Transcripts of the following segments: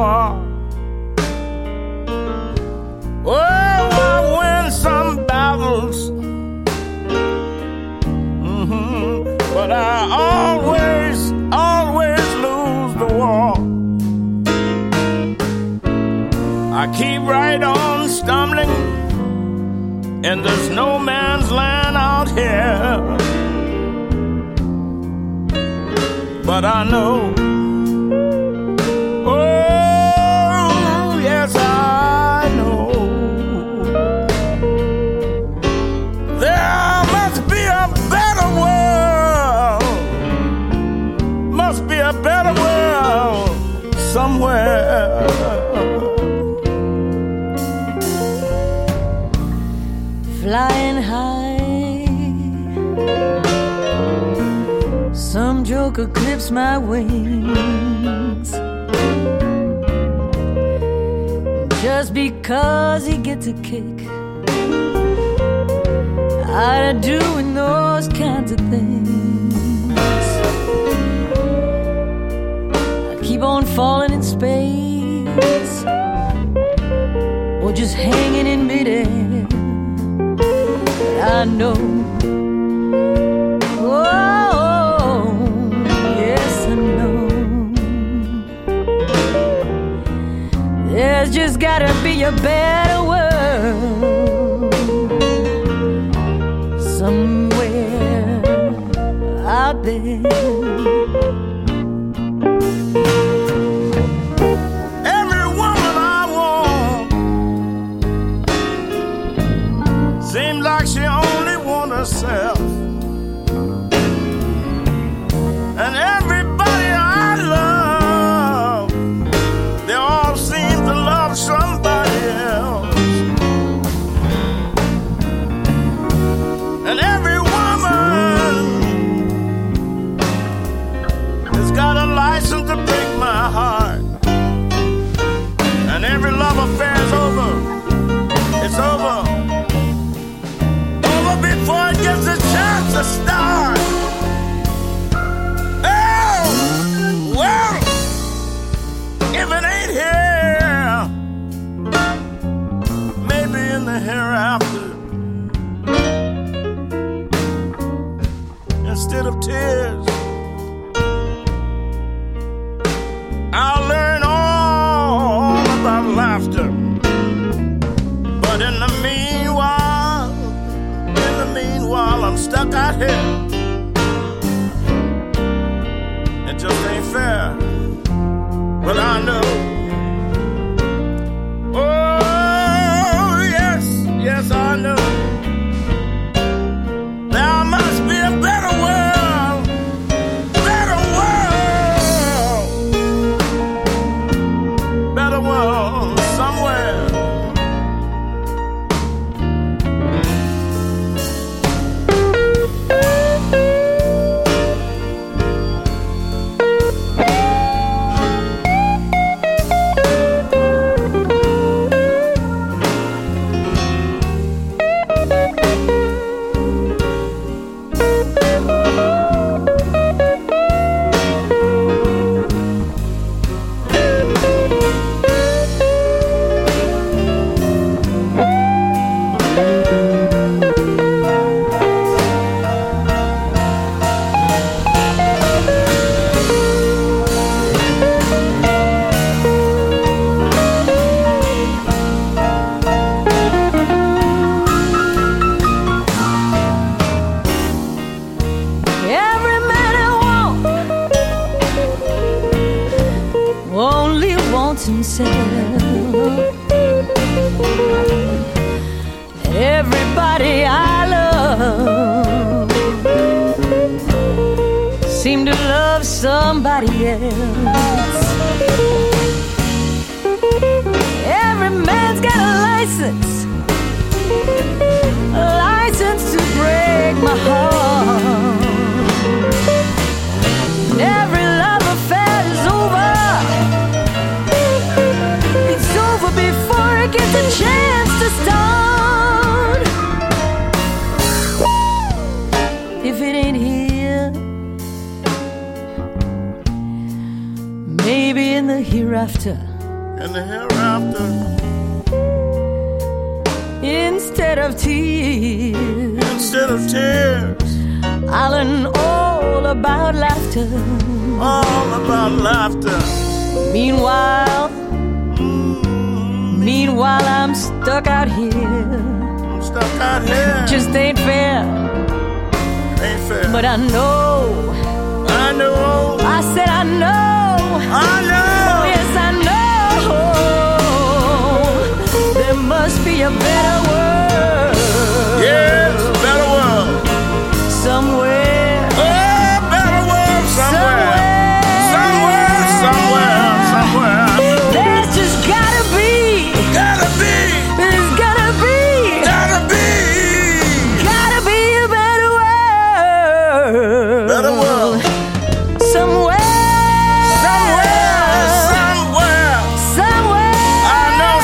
war. Oh, I win some battles, but I always lose the war. I keep right on stumbling, and there's no man's land out here. But I know, oh yes I know, there must be a better world, must be a better world somewhere. Flying high, some joker clips my wings just because he gets a kick out of doing those kinds of things. I keep on falling in space or just hanging in midair. I know, oh, yes I know, there's just gotta be a better world somewhere out there. Every woman I want seems like she only wants herself, and everybody I love, they all seem to love somebody else. And every woman has got a license to break my heart, and every love affair is over. It's over before it gets a chance to start. Oh, well, if it ain't here, maybe in the hereafter, instead of tears, I'll learn all about laughter. But in the meanwhile, I'm stuck out here. It just ain't fair, but I know. Oh, yes I know. There must be a better world, better world somewhere. Everybody I love seem to love somebody else. Every man's got a license to break my heart. Every love affair is over. It's over before it gets a chance to start. If it ain't here, maybe in the hereafter, and the hereafter. Instead of tears, instead of tears, I learn all about laughter. All about laughter. Meanwhile, I'm stuck out here. I'm stuck out here. Just ain't fair. Ain't fair. But I know. I said I know. I know. Oh, yes, I know. There must be a better world. Yes, a better world. Somewhere. Oh, better world somewhere. Somewhere. There's just gotta be. There's gotta be a better world. Better world. Somewhere. I know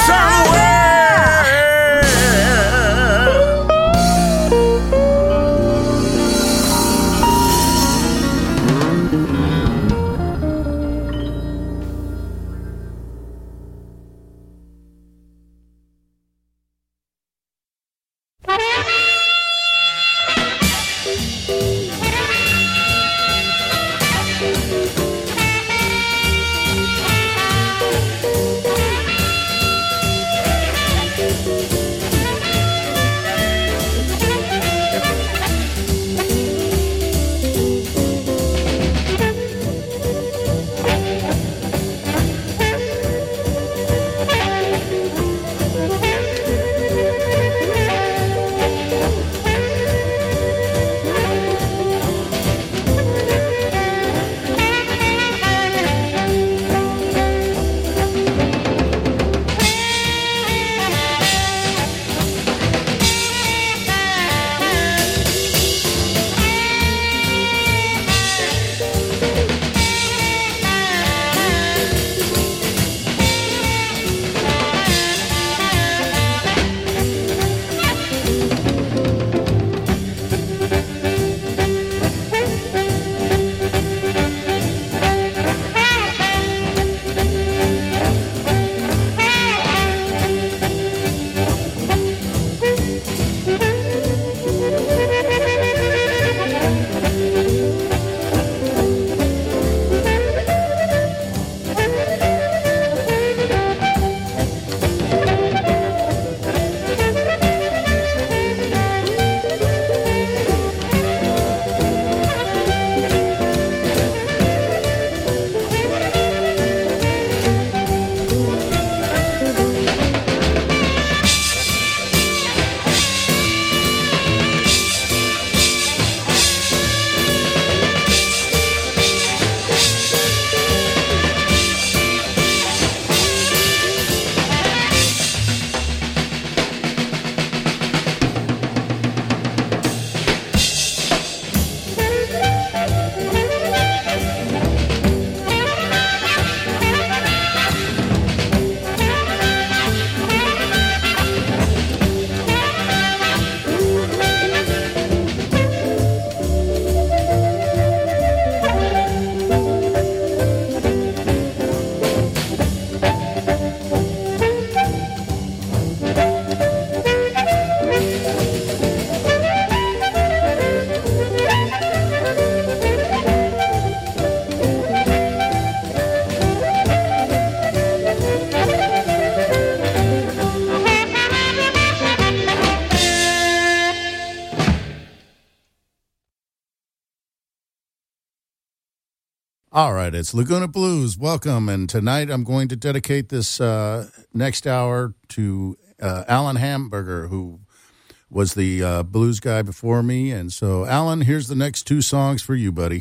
All right, it's Laguna Blues. Welcome. And tonight I'm going to dedicate this next hour to Alan Hamburger, who was the blues guy before me. And so, Alan, here's the next two songs for you, buddy.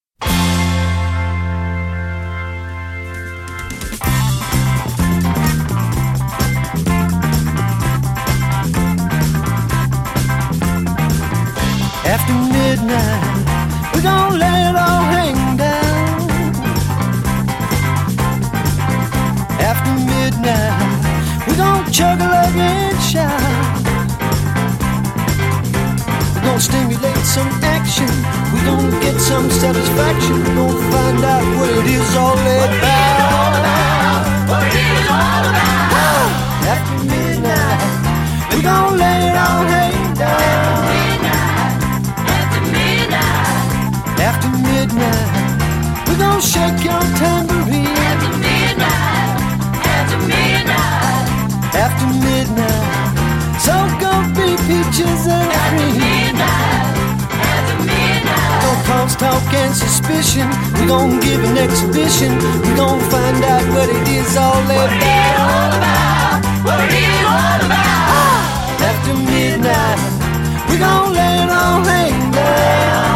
After midnight, we're gonna let it all hang down. After midnight, we're gonna chug a lug and shout. We're gonna stimulate some action. We're gonna get some satisfaction. We're gonna find out what it is all about. What it is all talk, and suspicion. We gon' give an exhibition. We gon' find out what it is all about. What it is all about. After midnight, we gon' let it all hang down.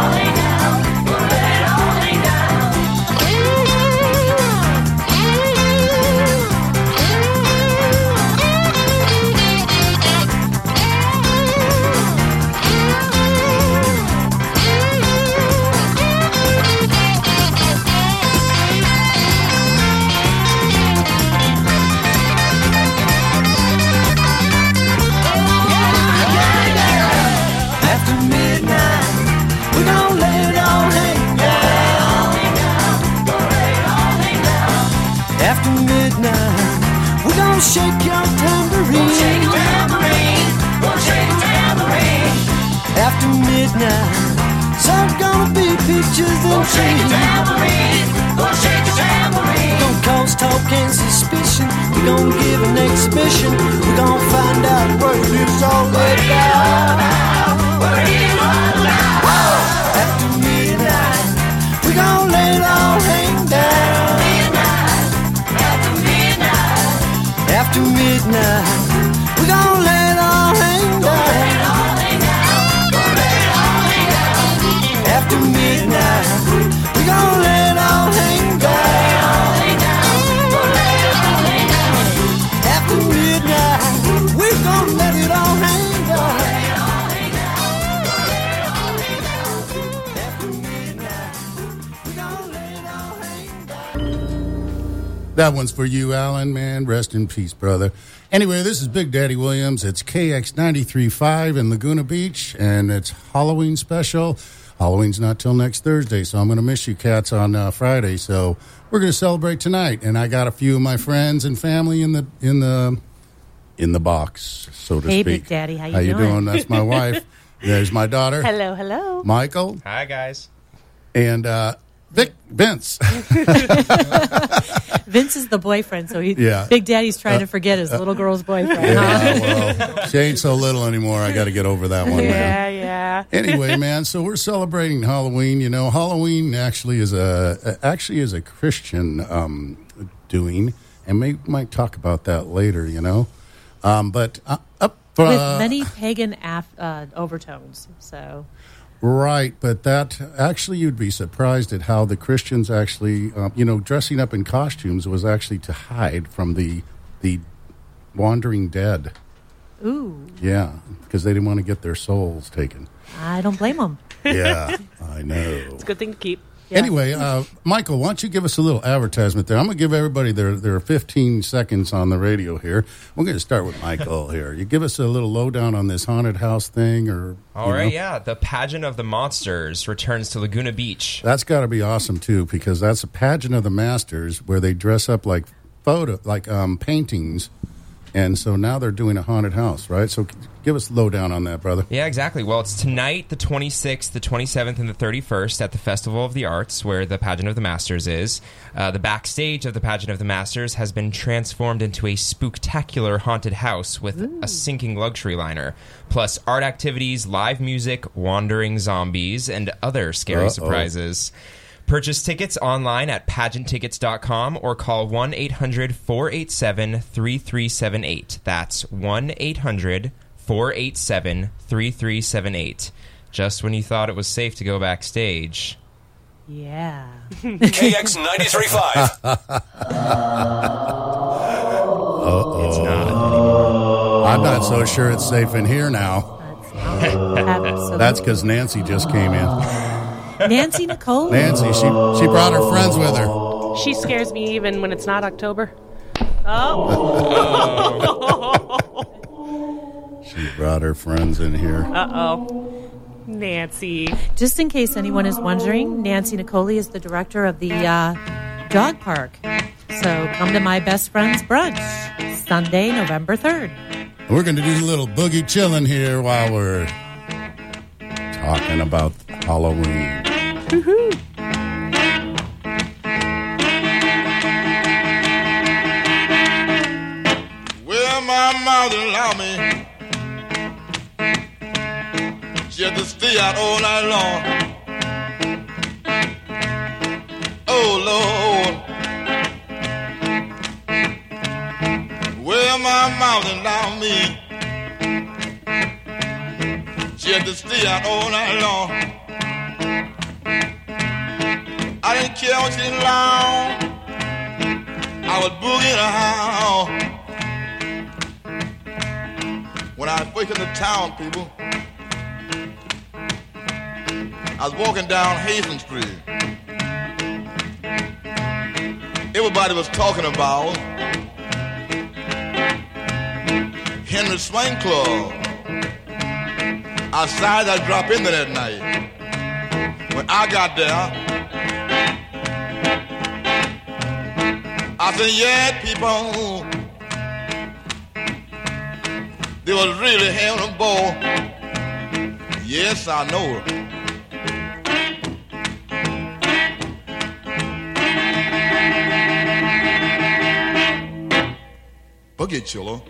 After midnight, we're gonna shake your tambourine. We'll shake your tambourine. We'll shake your tambourine. After midnight, some gonna be pictures and we'll shake your tambourine. We'll shake your tambourine. We're gonna cause talk and suspicion. We're gonna give an exhibition. We're gonna find out what it is all about. What it is all about. After midnight, we're gonna let it all hang down. After midnight, we're gonna let it all hang down. After midnight, we're gonna let it all hang down. After midnight, we're gonna let it all hang down. After midnight, we're gonna let it all hang down. That one's for you, Alan, man. Rest in peace, brother. Anyway, this is Big Daddy Williams. It's KX 93.5 in Laguna Beach, and it's Halloween special. Halloween's not till next Thursday, so I'm going to miss you cats on Friday. So we're going to celebrate tonight, and I got a few of my friends and family in the box, so to speak. Hey, Big Daddy, how you doing? That's my wife. There's my daughter. Hello, hello. Michael. Hi, guys. And Vince. Vince is the boyfriend, so Yeah. Big Daddy's trying to forget his little girl's boyfriend. Yeah, well, she ain't so little anymore. I got to get over that one. Yeah. Anyway, man, so we're celebrating Halloween. You know, Halloween actually is a Christian doing, and might talk about that later. You know, but with many pagan overtones. So. Right, but that actually you'd be surprised at how the Christians actually, dressing up in costumes was actually to hide from the wandering dead. Ooh. Yeah, because they didn't want to get their souls taken. I don't blame them. Yeah, I know. It's a good thing to keep. Yeah. Anyway, Michael, why don't you give us a little advertisement there? I'm going to give everybody their 15 seconds on the radio here. We're going to start with Michael here. You give us a little lowdown on this haunted house thing, or all right, yeah. The Pageant of the Monsters returns to Laguna Beach. That's got to be awesome too, because that's a Pageant of the Masters where they dress up like paintings. And so now they're doing a haunted house, right? So give us a lowdown on that, brother. Yeah, exactly. Well, it's tonight, the 26th, the 27th, and the 31st at the Festival of the Arts, where the Pageant of the Masters is. The backstage of the Pageant of the Masters has been transformed into a spooktacular haunted house with a sinking luxury liner, plus art activities, live music, wandering zombies, and other scary surprises. Purchase tickets online at pageanttickets.com or call 1-800-487-3378. That's 1-800-487-3378. Just when you thought it was safe to go backstage. Yeah. KX 93.5. It's not anymore. I'm not so sure it's safe in here now. That's because Nancy just came in. Nancy Nicole. Nancy, she brought her friends with her. She scares me even when it's not October. She brought her friends in here. Uh-oh. Nancy. Just in case anyone is wondering, Nancy Nicole is the director of the dog park. So come to my best friend's brunch, Sunday, November 3rd. We're going to do a little boogie chilling here while we're talking about Halloween. Woohoo! Well, my mother allowed me. She had to stay out all night long. Well, my mama allowed me. She had to stay out all night long. I didn't care what she did long. I was boogieing around. When I first in the town, people, I was walking down Hazen Street. Everybody was talking about Henry Swing Club. I decided I'd drop in there that night. When I got there, I said, yeah, people, they was really having a ball. Yes, I know. Boogie Chiller.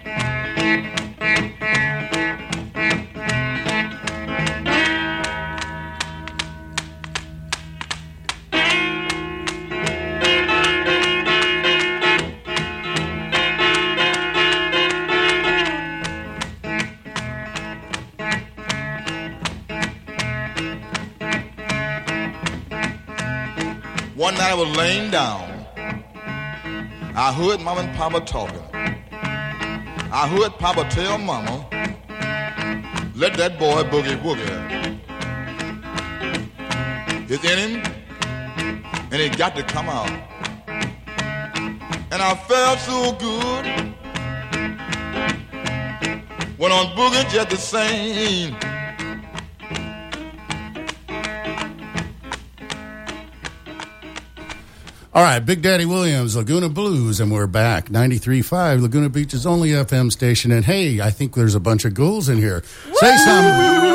One night I was laying down. I heard Mama and Papa talking. I heard Papa tell Mama, let that boy boogie woogie. It's in him, and it got to come out. And I felt so good. Went on boogie just the same. All right, Big Daddy Williams, Laguna Blues, and we're back. 93.5, Laguna Beach's only FM station. And hey, I think there's a bunch of ghouls in here. Say something.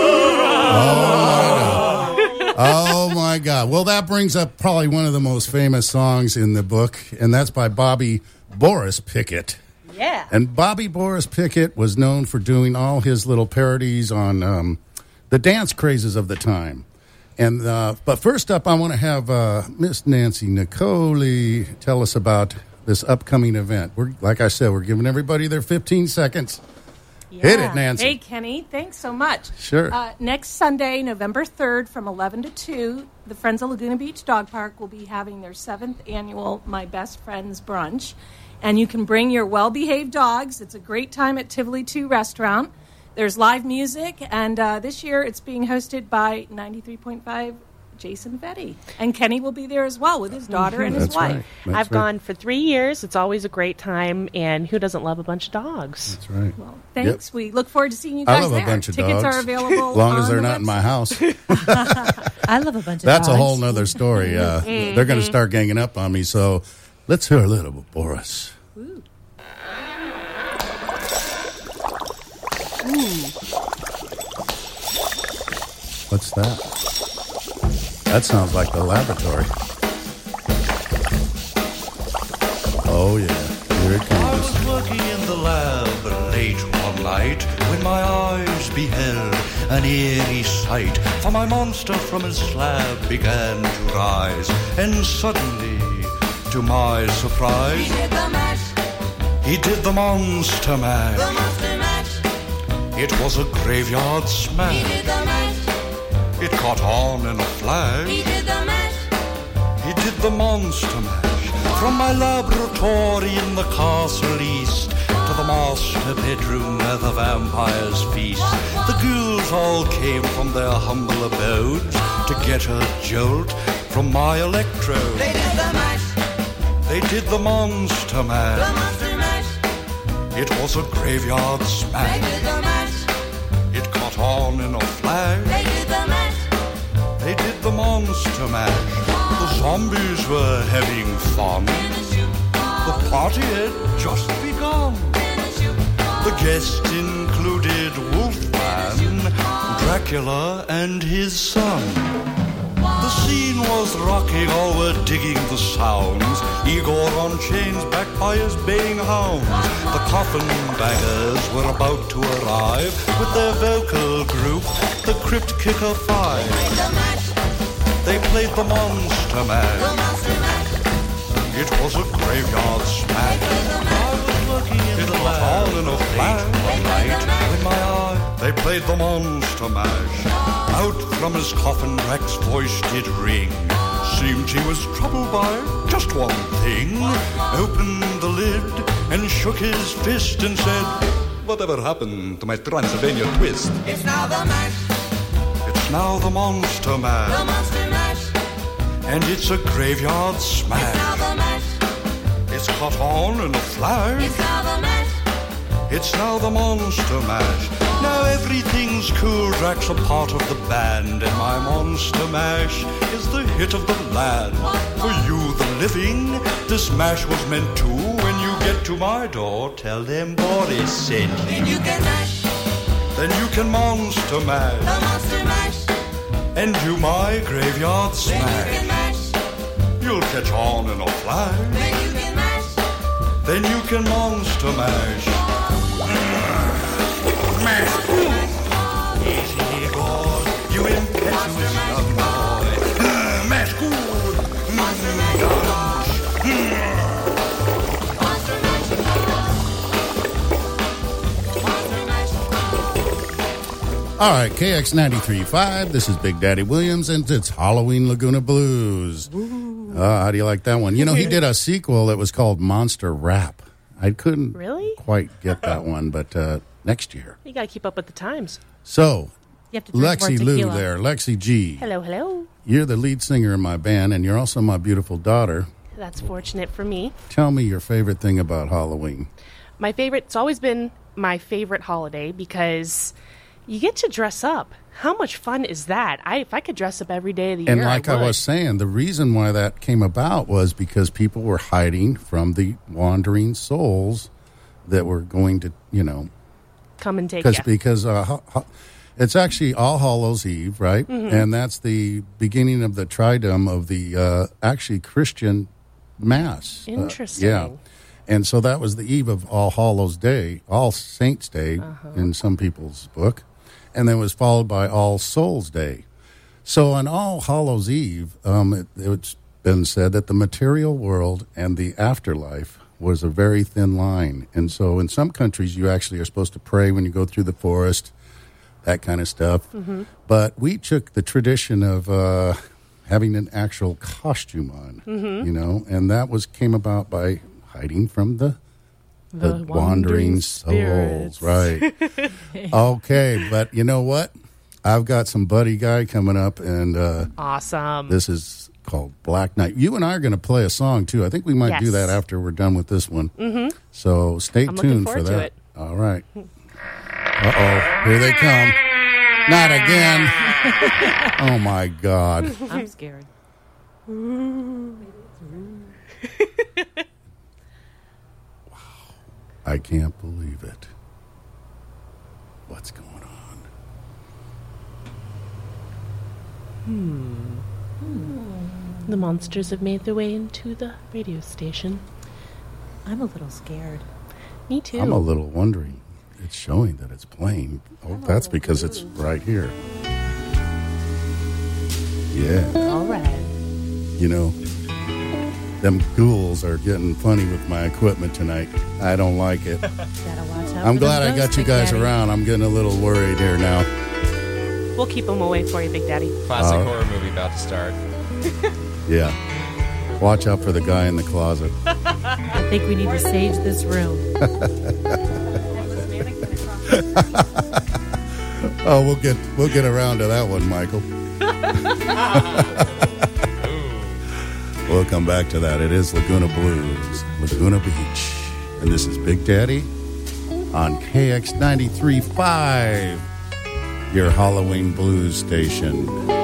Oh, my God. Well, that brings up probably one of the most famous songs in the book, and that's by Bobby Boris Pickett. Yeah. And Bobby Boris Pickett was known for doing all his little parodies on the dance crazes of the time. And but first up, I want to have Miss Nancy Nicole tell us about this upcoming event. Like I said, we're giving everybody their 15 seconds. Yeah. Hit it, Nancy. Hey, Kenny, thanks so much. Sure. Next Sunday, November 3rd, from 11 to 2, the Friends of Laguna Beach Dog Park will be having their 7th annual My Best Friends Brunch. And you can bring your well-behaved dogs. It's a great time at Tivoli 2 Restaurant. There's live music, and this year it's being hosted by 93.5 Jason Vetti. And Kenny will be there as well with his daughter and his That's wife. right. That's I've right. gone for 3 years. It's always a great time, and who doesn't love a bunch of dogs? That's right. Well, thanks. Yep. We look forward to seeing you guys I love there. a bunch of Tickets dogs. are available As long as on they're the not in my website. house. I love a bunch of That's dogs. a whole nother story. They're going to start ganging up on me. So let's hear a little bit, Boris. Ooh. What's that? That sounds like the laboratory. Oh, yeah. Here it I comes. was working in the lab late one night when my eyes beheld an eerie sight. For my monster from his slab began to rise, and suddenly, to my surprise, He did the mash, he did the monster mash. the monster mash. It was a graveyard He smash. did the mash, It caught on in a flash. he did the mash. He did the monster mash. From my laboratory in the castle east to the master bedroom where the vampires feast. The ghouls all came from their humble abodes to get a jolt from my electrode. They did the mash, They did the monster the mash. monster mash. It was a graveyard They smash. did the mash, It caught on in a flash. they did the mash. They did the monster mash. The zombies were having fun. The party had just begun. The guests included Wolfman, Dracula, and his son. The scene was rocking, all were digging the sounds. Igor on chains, backed by his baying hounds. The coffin bangers were about to arrive with their vocal group, the Crypt Kicker Five. They played the monster mash. It was a graveyard smash. I was working in played the Monster Mash. Out from his coffin Drex's voice did ring. Seemed he was troubled by just one thing. Opened the lid and shook his fist and said, "Whatever happened to my Transylvania twist?" It's now the mash. It's now the Monster Mash. The Monster Mash. And it's a graveyard smash. It's now the mash. It's caught on in a flash. It's now the mash. It's now the Monster Mash. Now everything's cool. Drax a part of the band, and my Monster Mash is the hit of the land. For you, the living, this mash was meant to. When you get to my door, tell them Boris sent you. Then you can mash. Then you can Monster Mash. The Monster Mash. And do my graveyard Then you smash. can mash. You'll catch on in a flash. Then you can mash. Then you can Monster Mash. Mash. Easy, boy. You impetuous young boy. Mash good. Monster Mash. Monster Mash. Monster Mash. All right, KX 93.5. This is Big Daddy Williams, and it's Halloween Laguna Blues. How do you like that one? You know, he did a sequel that was called Monster Rap. I couldn't Really? quite get that one, but next year. You got to keep up with the times. So, You have to drink Lexi more Lou tequila. there, Lexi G. Hello, hello. You're the lead singer in my band, and you're also my beautiful daughter. That's fortunate for me. Tell me your favorite thing about Halloween. It's always been my favorite holiday because you get to dress up. How much fun is that? If I could dress up every day of the And year, like I I would. was saying, the reason why that came about was because people were hiding from the wandering souls that were going to, Come and take you. because it's actually All Hallows Eve, right? Mhm. And that's the beginning of the Triduum of the actually Christian Mass. Interesting. Yeah. And so that was the eve of All Hallows Day, All Saints Day in some people's book. And then it was followed by All Souls Day. So on All Hallows Eve, it's been said that the material world and the afterlife was a very thin line. And so in some countries, you actually are supposed to pray when you go through the forest, that kind of stuff. Mhm. But we took the tradition of having an actual costume on, Mhm. and that came about by hiding from the The wandering spirits. souls. Right. Okay, but you know what? I've got some buddy guy coming up, and Awesome. this is called Black Knight. You and I are going to play a song, too. I think we might do Yes. that after we're done with this one. Mhm. So stay I'm looking tuned for forward to that. it. All right. Uh-oh. Here they come. Not again. Oh, my God. I'm scared. I can't believe it. What's going on? The monsters have made their way into the radio station. I'm a little scared. Me too. I'm a little wondering. It's showing that it's playing. Oh, that's because it's right here. Yeah. All right. You know, them ghouls are getting funny with my equipment tonight. I don't like it. Gotta watch out. I'm for glad those I got ghosts, you Big guys Daddy. around. I'm getting a little worried here now. We'll keep them away for you, Big Daddy. Classic Uh, horror movie about to start. Yeah. Watch out for the guy in the closet. I think we need to sage this room. Oh, we'll get around to that one, Michael. We'll come back to that. It is Laguna Blues, Laguna Beach. And this is Big Daddy on KX 93.5, your Halloween blues station.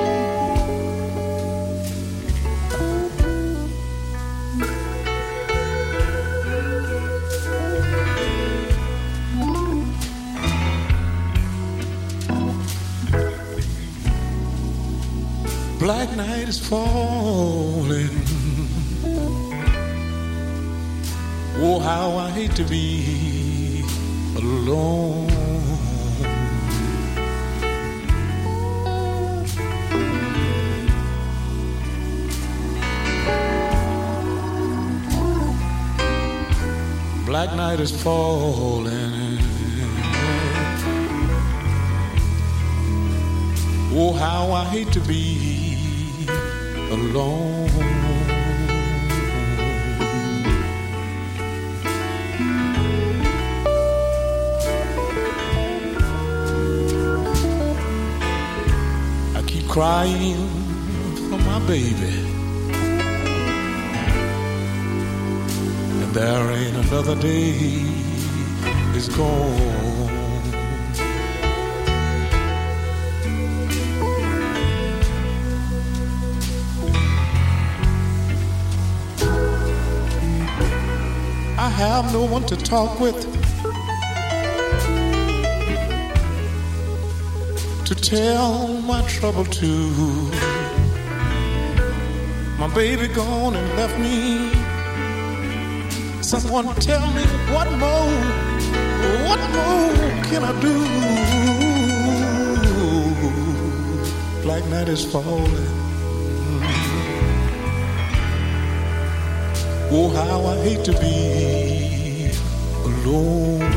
Black night is falling. Oh, how I hate to be alone. Black night is falling. Oh, how I hate to be alone. I keep crying for my baby, and there ain't another day is gone. I have no one to talk with, to tell my trouble to. My baby gone and left me. Someone tell me what more can I do? Black night is falling. Oh, how I hate to be alone.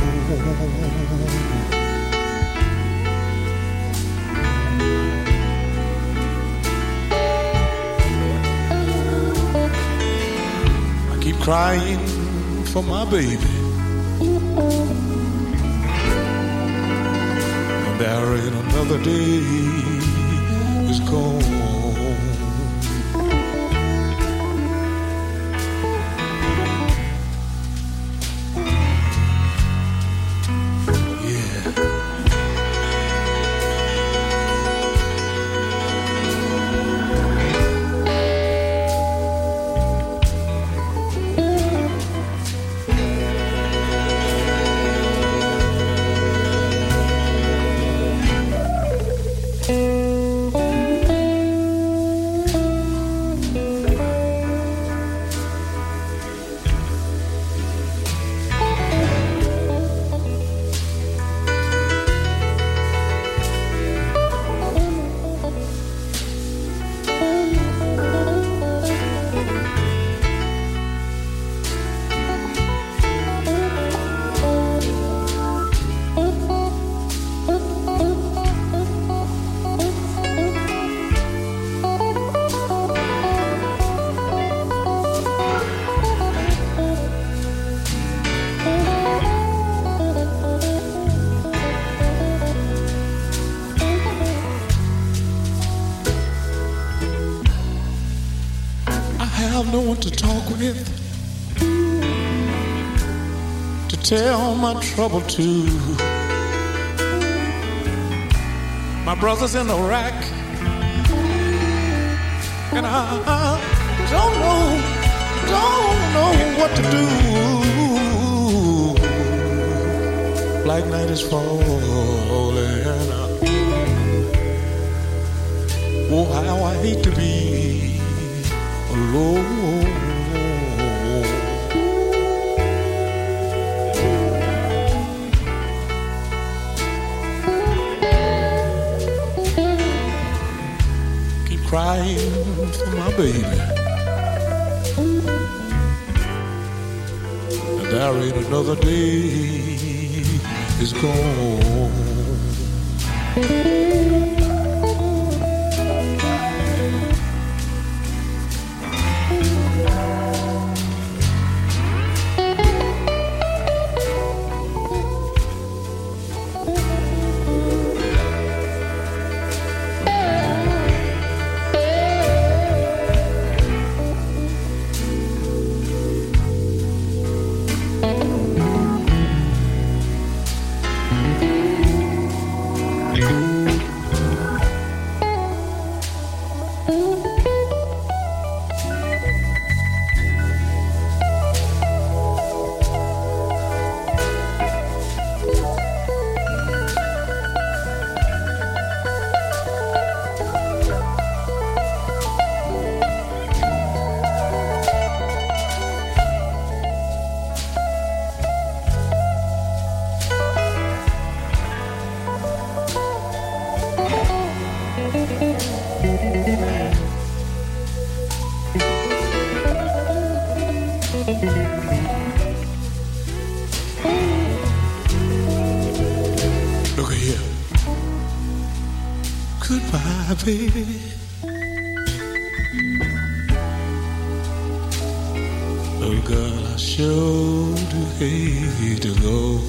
I keep crying for my baby, and there ain't another day is gone. No one to talk with, to tell my trouble to. My brother's in Iraq, and I don't know what to do. Black night is falling. Oh, how I hate to be alone. Keep crying for my baby, and there ain't another day is gone. Goodbye, baby. Oh, girl, I sure do hate to go.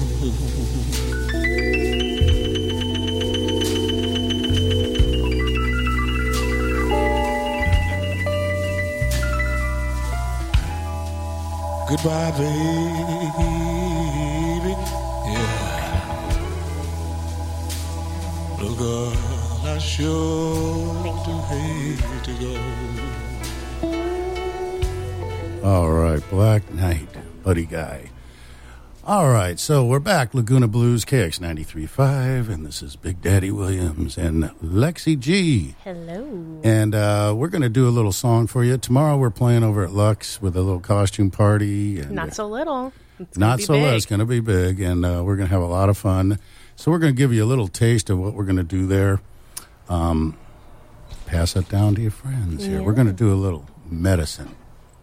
Goodbye, baby. Yeah. Oh, girl, I sure do hate to go. All right, Black Knight, Buddy Guy. All right, so we're back. Laguna Blues, KX 93.5, and this is Big Daddy Williams and Lexi G. Hello. And we're going to do a little song for you. Tomorrow we're playing over at Lux with a little costume party. And Not so little. It's not be so big. little. It's going to be big, and we're going to have a lot of fun. So we're going to give you a little taste of what we're going to do there. Pass it down to your friends here. Yeah. We're going to do a little medicine.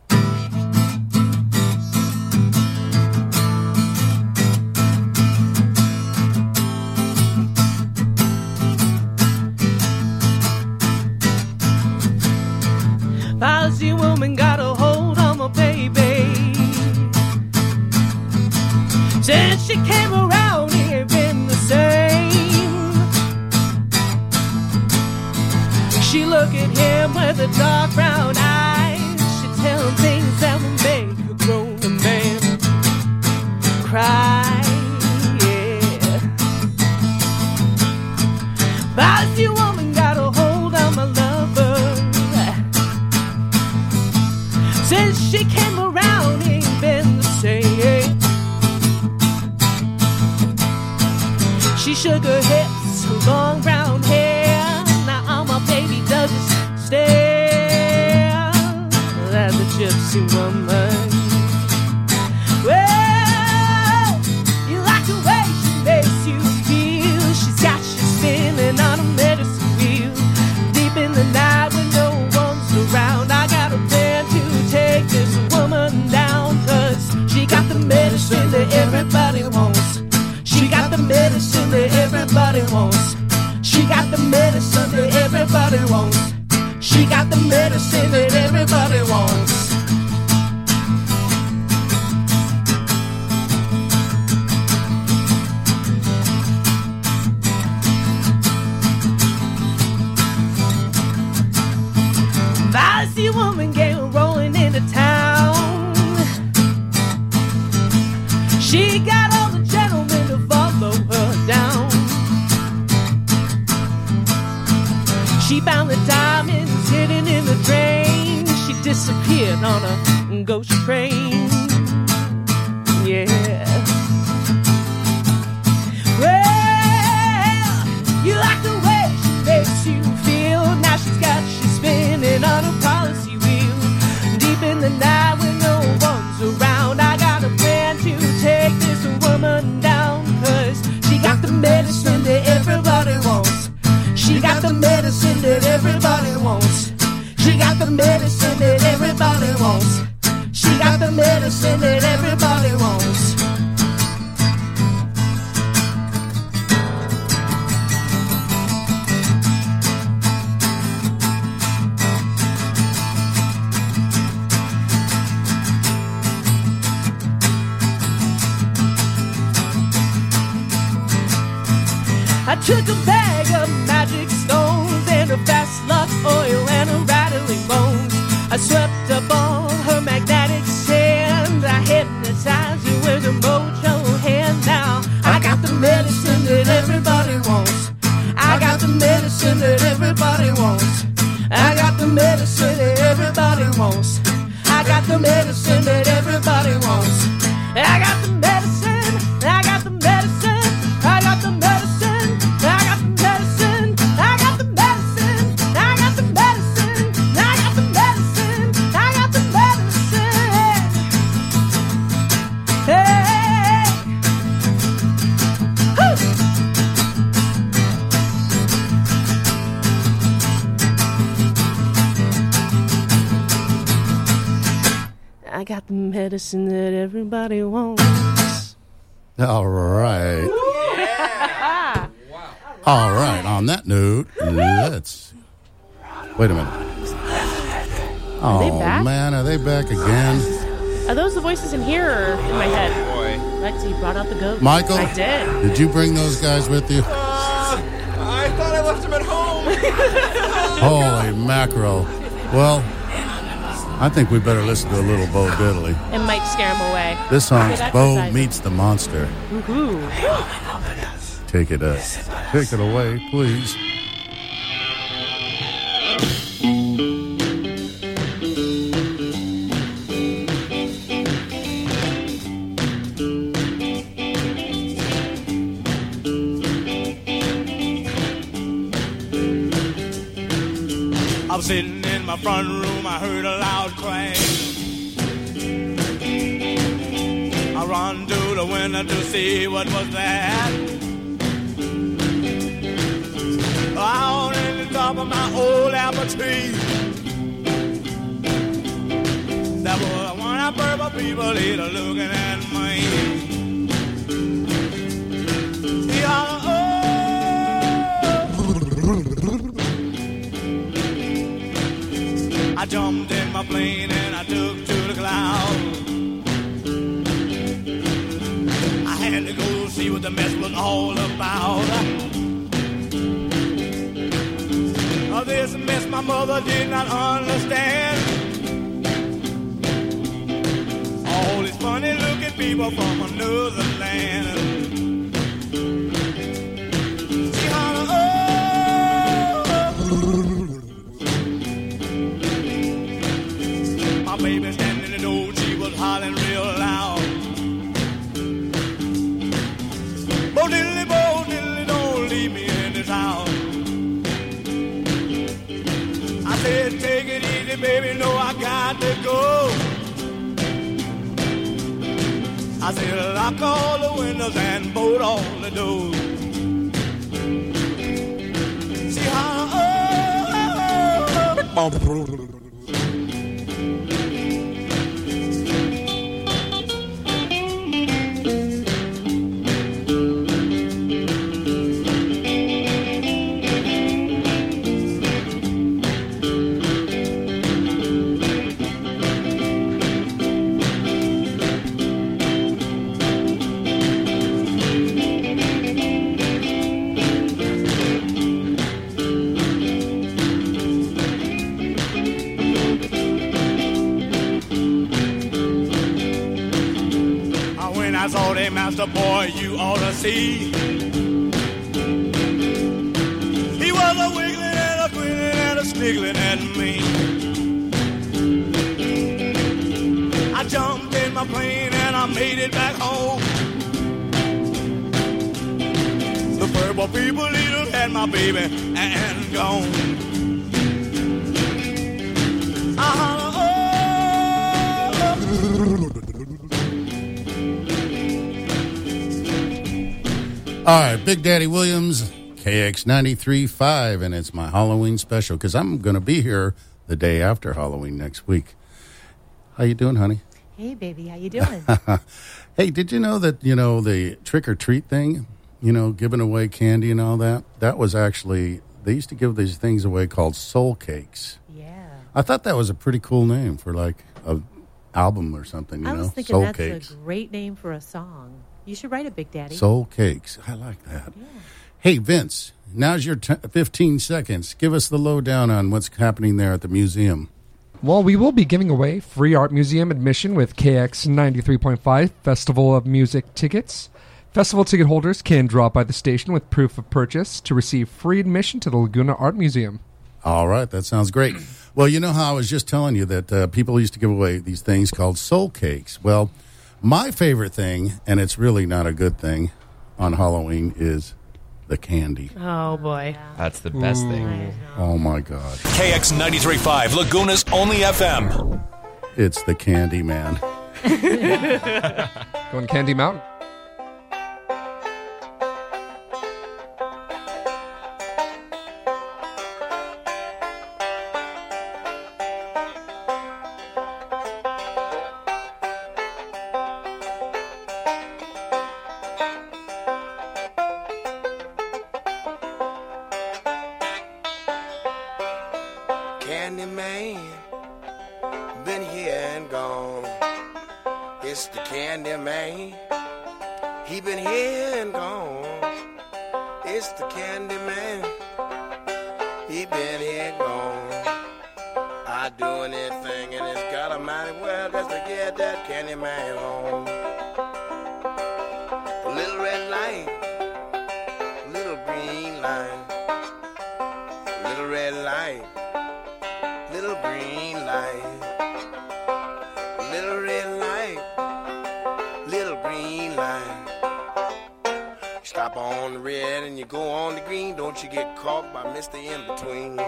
Policy woman got a hold on my baby. Since she came around, he ain't been the same. She look at him with her dark brown eyes. She tell him things that will make a grown man cry. Yeah. Policy woman got a hold on my lover. Since she came around, ain't been the same. She shook her hips, her long brown hair. Now all my baby does is stare at the gypsy woman. Well, you like the way she makes you feel. She's got you spinning on a medicine wheel. Deep in the night when no one's around, I got a plan to take this woman down, 'cause she got the medicine that everybody wants. She got the medicine that everybody wants. She got the medicine that everybody wants. She got the medicine that everybody wants. Bossy woman came rolling into town. She got all the gentlemen to follow her down. She found the diamonds hidden in the drain. She disappeared on a ghost train. Yeah. Well, you like the way she makes you feel. Now she's got you spinning on a policy wheel. Deep in the night when no one's around, I got a plan to take this woman down, 'cause she got the medicine that everybody wants. She got the medicine that everybody wants. She got the medicine that everybody wants. She got the medicine that everybody wants. I took a bag of magic stones and a fast luck oil and a rattling bones. I swept up all her magnetic sand. I hypnotized her with a mojo hand. Now I got the medicine that everybody wants. I got the medicine that everybody wants. I got the medicine that everybody wants. I got the medicine that everybody wants. I got the medicine. I got the medicine. I got the medicine. I got the medicine. I got the medicine. I got the medicine. I got the medicine. I got the medicine. Hey. Woo. I got the medicine that everybody wants. All right. All right, on that note, let's... Wait a minute. Are they Oh, back? man, are they back again? Are those the voices in here or in my head? Lexi brought out the goat. Michael? I did. Did you bring those guys with you? I thought I left him at home. Holy mackerel. Well, I think we better listen to a little Bo Diddley. It might scare him away. This song's Good Bo exercise. Meets the Monster. Woohoo. Take it away, please. I was sitting in my front room, I heard a loud clang. I run to the window to see what was that. Out in the top of my old apple tree, that was one of purple people either looking at me. He hollered, oh. I jumped in my plane and I took to the clouds. I had to go see what the mess was all about. This mess my mother did not understand. All these funny looking people from another land. She hollered, oh. My baby standing in the door, she was hollering real loud. Bo diddly, don't leave me in this house. I said, take it easy, baby, no, I got to go. I said, lock all the windows and bolt all the doors. See how, I saw that master boy, you ought to see. He was a wiggling and a grinning and a sniggling at me. I jumped in my plane and I made it back home. The purple people little had my baby and gone. I holler, oh. All right, Big Daddy Williams, KX 93.5, and it's my Halloween special because I'm going to be here the day after Halloween next week. How you doing, honey? Hey, baby, how you doing? Hey, did you know that, the trick-or-treat thing, giving away candy and all that, that was actually, they used to give these things away called soul cakes. Yeah. I thought that was a pretty cool name for, like, a album or something, I was thinking soul that's cakes. a great name for a song. You should write it, Big Daddy. Soul Cakes. I like that. Yeah. Hey, Vince, now's your 15 seconds. Give us the lowdown on what's happening there at the museum. Well, we will be giving away free art museum admission with KX 93.5 Festival of Music tickets. Festival ticket holders can drop by the station with proof of purchase to receive free admission to the Laguna Art Museum. All right, that sounds great. Well, you know how I was just telling you that people used to give away these things called soul cakes. Well, my favorite thing, and it's really not a good thing on Halloween, is the candy. Oh, boy. That's the best thing. Oh, my God. KX 93.5, Laguna's only FM. It's the candy, man. Going Candy Mountain. candy man, been here and gone. It's the candy man, he been here and gone. It's the candy man, he been here and gone. I do anything and it's got a mighty well just to get that candy man home. Little red light, little green light, little red light, little green light, little red light, little green light. Stop on the red and you go on the green, don't you get caught by Mr. In-Between.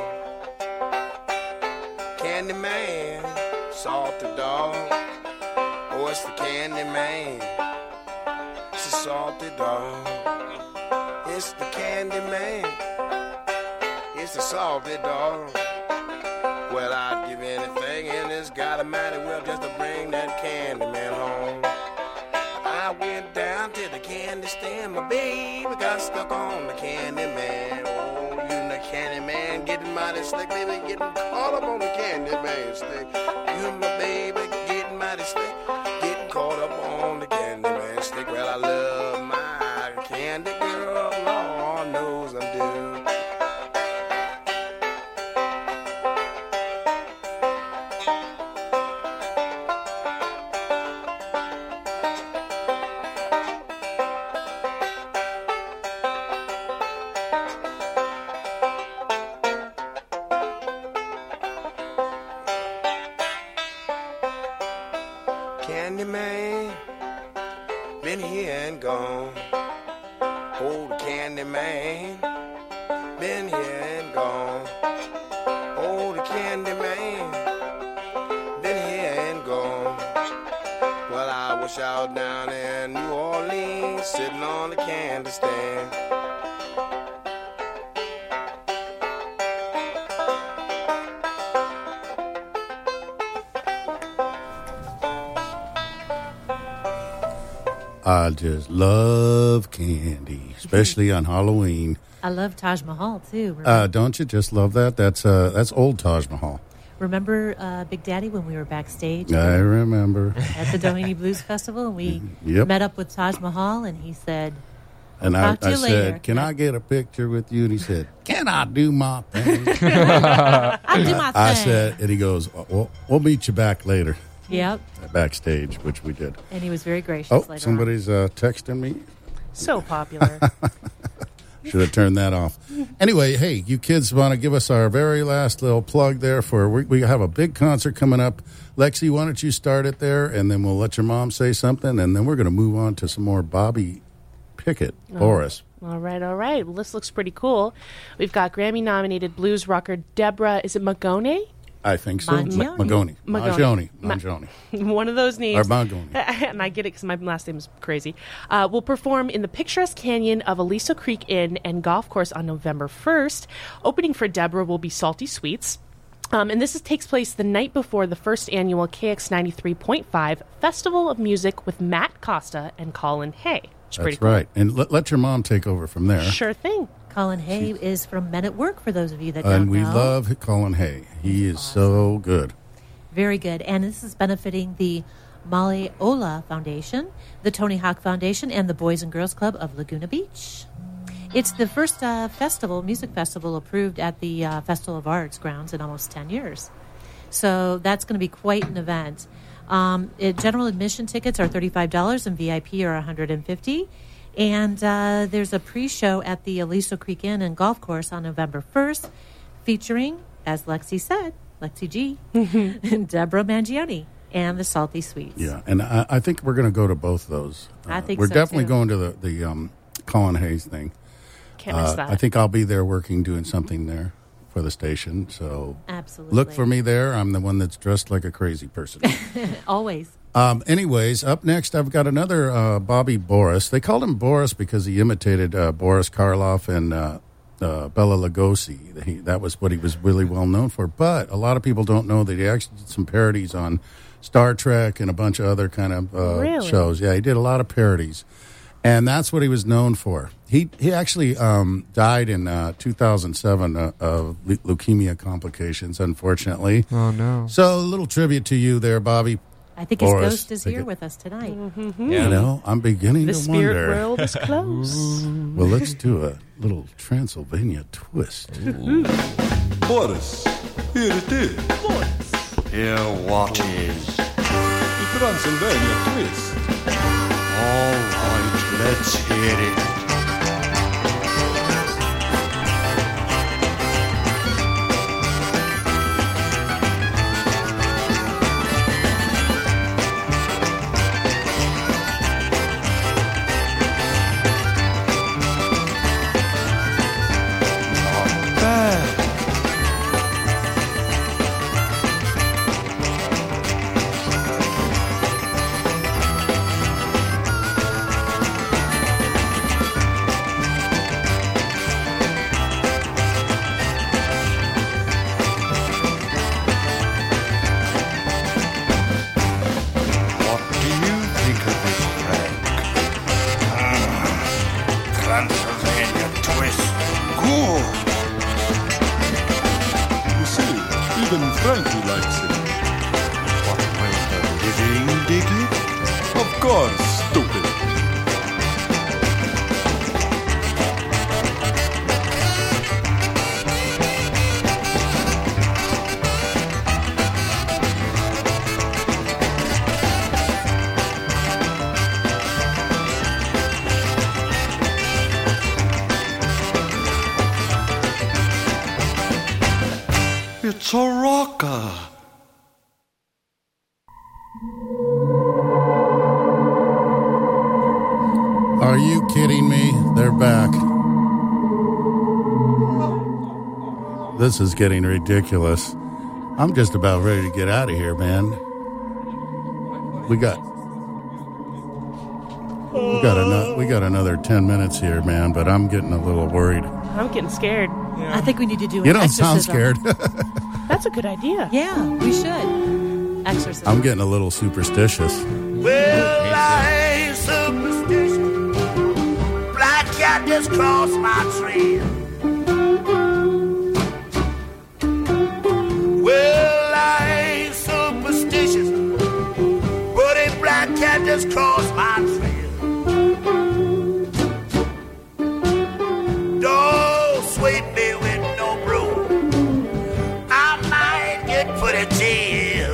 Candy man, salty dog, oh it's the candy man, it's a salty dog. It's the candy man, it's the salty dog. Well, I'd give anything in this God Almighty will just to bring that candy man home. I went down to the candy stand, my baby got stuck on the candy man. Oh, you the candy man getting mighty slick, baby getting caught up on the candy man stick. You my baby getting mighty slick, getting caught up on the candy man stick. Well, I love my candy girl, Lord knows I do. Candy man, been here and gone. Oh, the candy man, been here and gone. Oh, the candy man, been here and gone. Well, I wish I was down in New Orleans, sitting on the candy stand. I just love candy, especially on Halloween. I love Taj Mahal, too. Don't you just love that? That's old Taj Mahal. Remember Big Daddy when we were backstage? I remember. At the Doheny Blues Festival, and we met up with Taj Mahal, and he said, and I later. said, can I get a picture with you? And he said, can I do my thing? I'll do my thing. I said, and he goes, we'll meet you back later. Yep. Backstage, which we did. And he was very gracious later somebody's texting me. So popular. Should have turned that off. Anyway, hey, you kids want to give us our very last little plug there for we have a big concert coming up. Lexi, why don't you start it there, and then we'll let your mom say something, and then we're going to move on to some more Bobby Pickett, Boris. All right. Well, this looks pretty cool. We've got Grammy-nominated blues rocker Deborah, is it Magone? I think so. Magone. Magone. One of those names. Or Magone. And I get it because my last name is crazy. Will perform in the picturesque canyon of Aliso Creek Inn and Golf Course on November 1st. Opening for Deborah will be Salty Sweets. And this takes place the night before the first annual KX 93.5 Festival of Music with Matt Costa and Colin Hay. That's cool. Right. And let your mom take over from there. Sure thing. Colin Hay is from Men at Work, for those of you that don't know. And we love Colin Hay. He is so good. Very good. And this is benefiting the Mali Ola Foundation, the Tony Hawk Foundation, and the Boys and Girls Club of Laguna Beach. It's the first music festival approved at the Festival of Arts grounds in almost 10 years. So that's going to be quite an event. General admission tickets are $35 and VIP are $150. And there's a pre-show at the Aliso Creek Inn and Golf Course on November 1st, featuring, as Lexi said, Lexi G, and Deborah Mangione, and the Salty Sweets. Yeah, and I think we're going to go to both of those. I think we're so, definitely too. going to the Colin Hayes thing. Can't miss that. I think I'll be there doing something there for the station. So absolutely, look for me there. I'm the one that's dressed like a crazy person. Always. Anyways, up next, I've got another Bobby Boris. They called him Boris because he imitated Boris Karloff and Bela Lugosi. That was what he was really well known for. But a lot of people don't know that he actually did some parodies on Star Trek and a bunch of other kind of Really? shows. Yeah, he did a lot of parodies. And that's what he was known for. He actually died in 2007 of leukemia complications, unfortunately. Oh, no. So a little tribute to you there, Bobby. I think his Boris. ghost is here with us tonight. You know, I'm beginning The to spirit wonder. world is close. Well, let's do a little Transylvania twist. Boris, here it is. Here what is? The Transylvania twist. All right, let's hear it. Transylvania twist. Cool. You see, even Frankie likes it. What will the living dig it? Of course, stupid. It's a rocker. Are you kidding me? They're back. This is getting ridiculous. I'm just about ready to get out of here, man. We got another 10 minutes here, man, but I'm getting a little worried. I'm getting scared. I think we need to do an You don't exorcism. sound scared. That's a good idea. Yeah, we should. Exorcism. I'm getting a little superstitious. Well, I ain't superstitious. Black cat just crossed my trail. Well, I ain't superstitious, but a black cat just crossed my trail. Don't sweep me with no broom. I might get put in jail.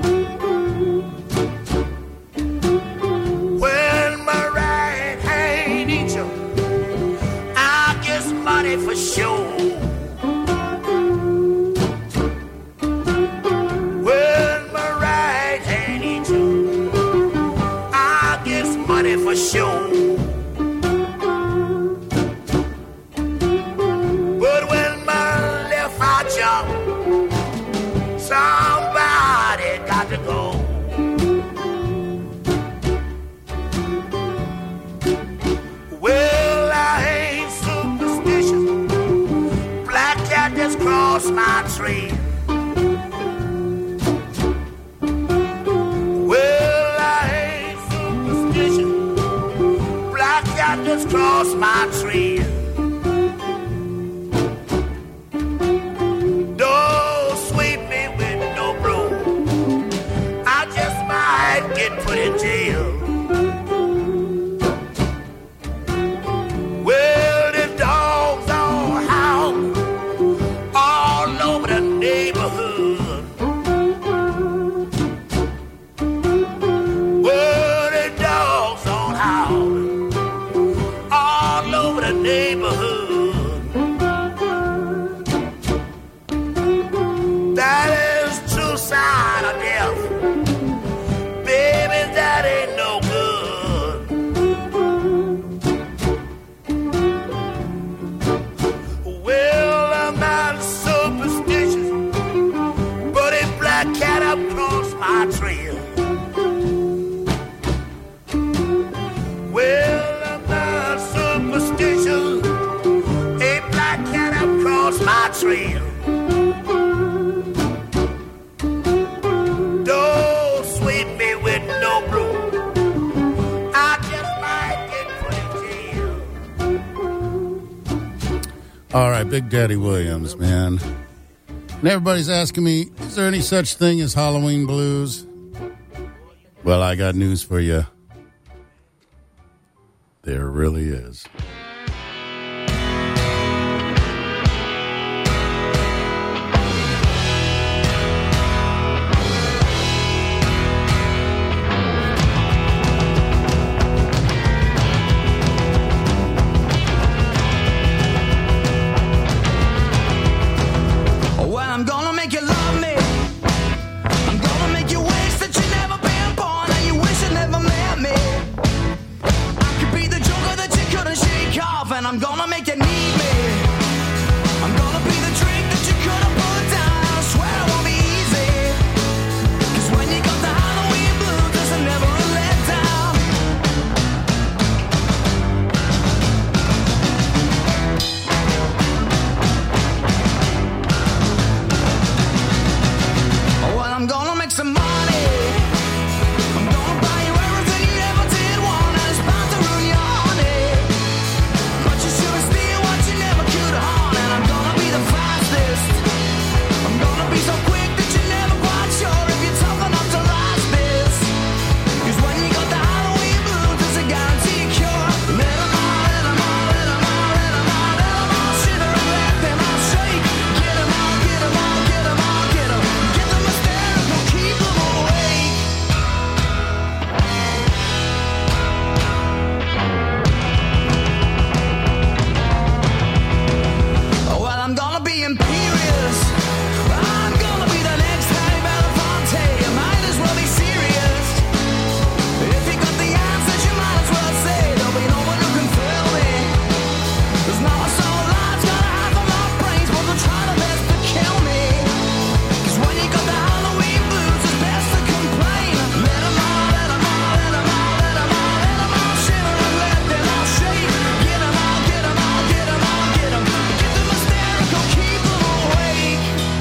When my right hand eats you, I guess money for sure. When my right hand eats you, I guess money for sure. But when my left eye jump, somebody got to go. Well, I ain't superstitious. Black cat just crossed my trail. Well, I ain't superstitious. Black cat just crossed my trail. Don't sweep me with no broom. I just might get put in jail. Well, the dogs all howl all over the neighborhood. Well, the dogs all howl all over the neighborhood. All right, Big Daddy Williams, man. And everybody's asking me, is there any such thing as Halloween blues? Well, I got news for you. There really is. I'm gonna make you need me. I'm gonna be the drink that you couldn't put down. I swear it won't be easy. 'Cause when you got the Halloween blues, there's never a letdown. Oh, well, I'm gonna make some money. I'm gonna buy you everything you ever did want, and it's bound to ruin your honey. But you shouldn't steal what you never could harm, and I'm gonna be the fastest. I'm gonna be so quick that you're never quite sure if you're tough enough to last this. 'Cause when you got the Halloween blues, there's a guaranteed cure. Let 'em all, let 'em all, let 'em all, let 'em all, let 'em all shiver and let them all shake. Get 'em all, get 'em all, get 'em all, get 'em. Get them hysterical, keep 'em awake. Oh, well, I'm gonna be imperious. I'm gonna be the next Harry Belafonte. You might as well be serious. If you got the answers, you might as well say there'll be no one who can fail me. There's no soul life's gonna have on my brains, but they'll try their best to kill me. 'Cause when you got the Halloween blues, it's best to complain. Let 'em all, let 'em all, let 'em all, let 'em all, let 'em all shiver and let them all shake. Get 'em all, get 'em all, get 'em all, get 'em. Get them hysterical, keep 'em awake.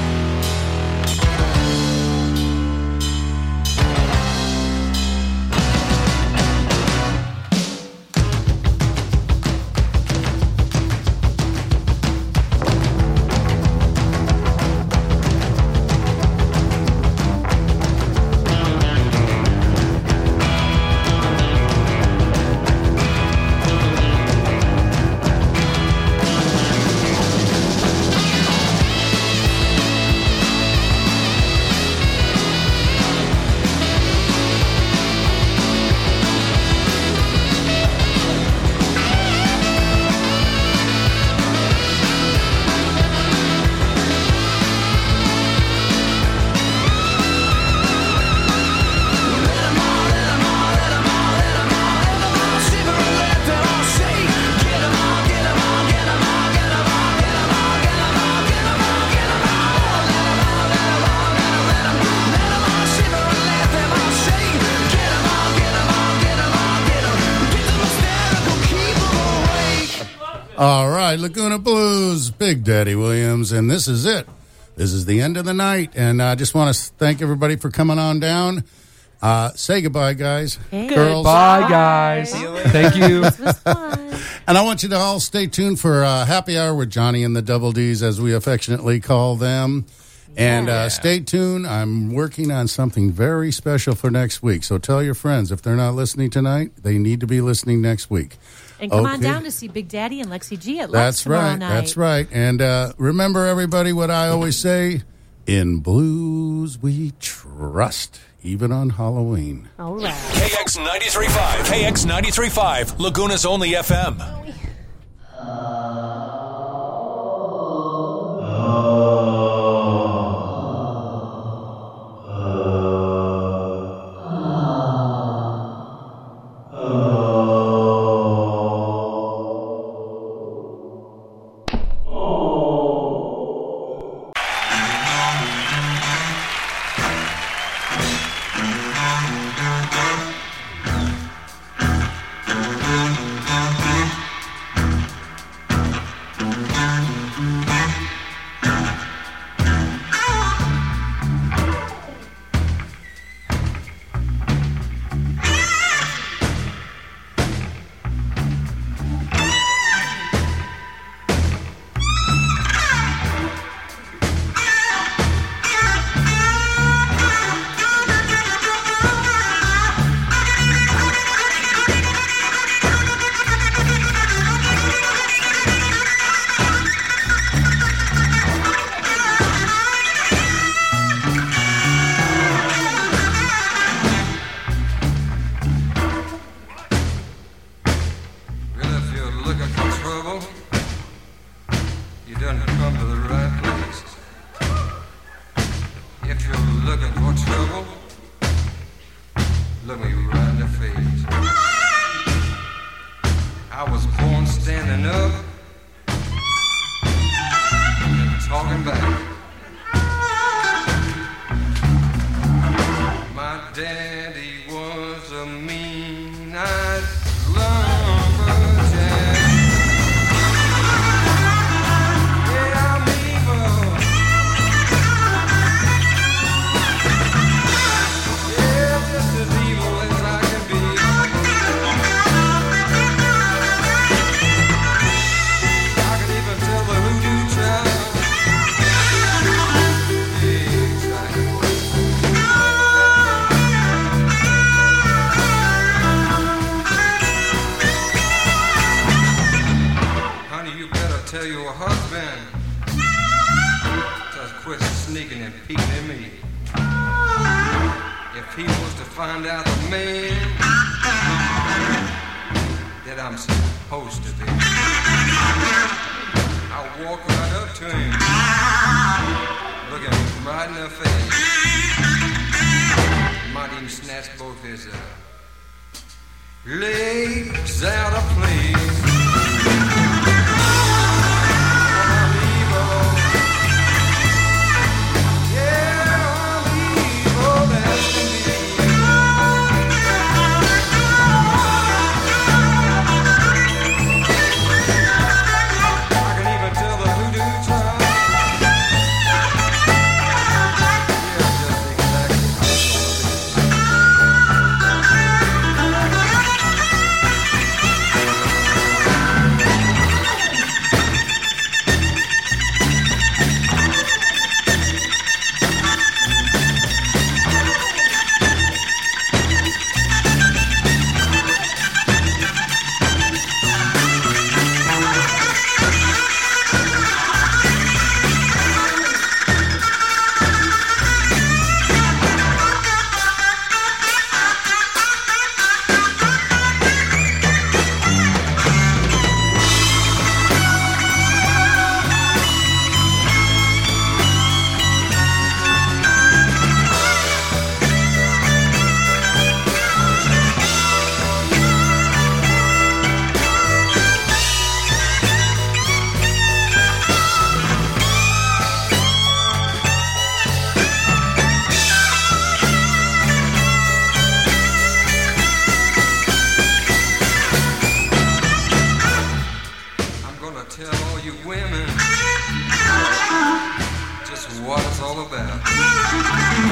All right, Laguna Blues, Big Daddy Williams, and this is it. This is the end of the night, and I just want to thank everybody for coming on down. Say goodbye, guys. Hey. Girls. Bye, guys. Thank you. This was fun. And I want you to all stay tuned for Happy Hour with Johnny and the Double Ds, as we affectionately call them. And stay tuned. I'm working on something very special for next week. So tell your friends, if they're not listening tonight, they need to be listening next week. And come on down to see Big Daddy and Lexi G at Lux That's tomorrow right. night. That's right. And remember, everybody, what I always say, in blues we trust, even on Halloween. All right. KX 93.5. KX 93.5. Laguna's only FM. standing up and talking back. My daddy was a mean-eyed lumberjack. Yeah, I'm evil. Yeah, just as evil as I can be. I can even tell the hoodoo child. Tell your husband to quit sneaking and peeking at me. If he was to find out the man that I'm supposed to be, I'll walk right up to him, look him right in the face, might even snatch both his legs out of place.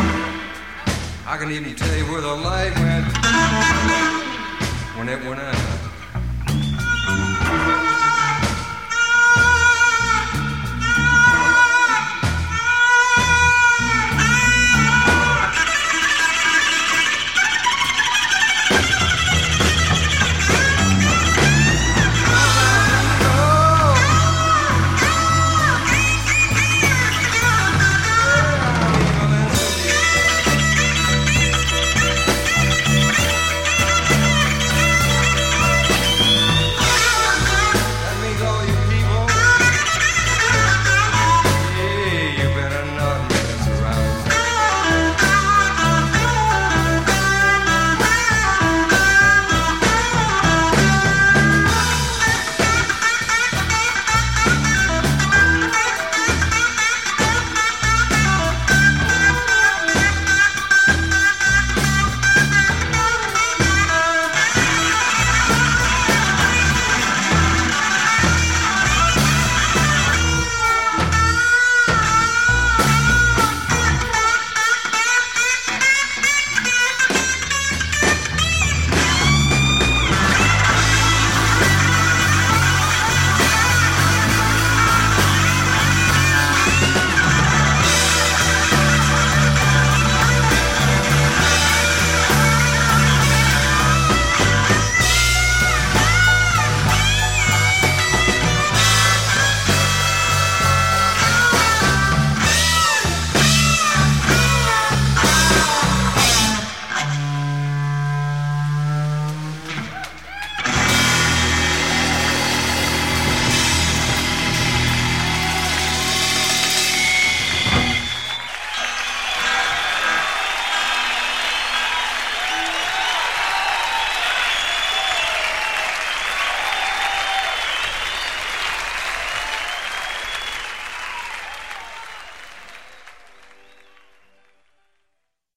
I can even tell you where the light went when it went out.